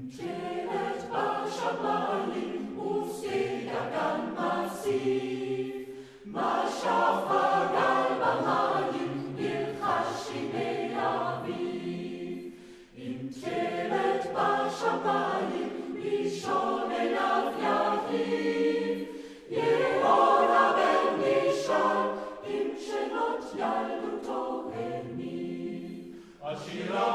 Telet בשמיים ושגגן מסיף, מה שפר גל במים ילחש הנה אביב. אם תלת בשמיים לישון אליו יגיב, יאור הבן נשאר אם שנות ילדותו הניב. השירה